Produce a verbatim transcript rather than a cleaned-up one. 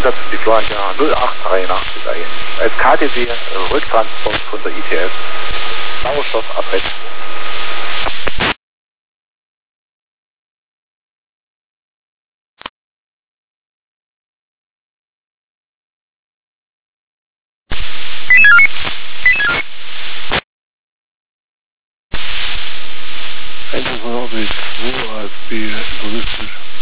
Einsatz für die Florida null acht dreiundachtzig ein. Als K T C Rücktransport von der I T S. Sauerstoff abbrechen. eins zwei A B zwei A F B, interessiert.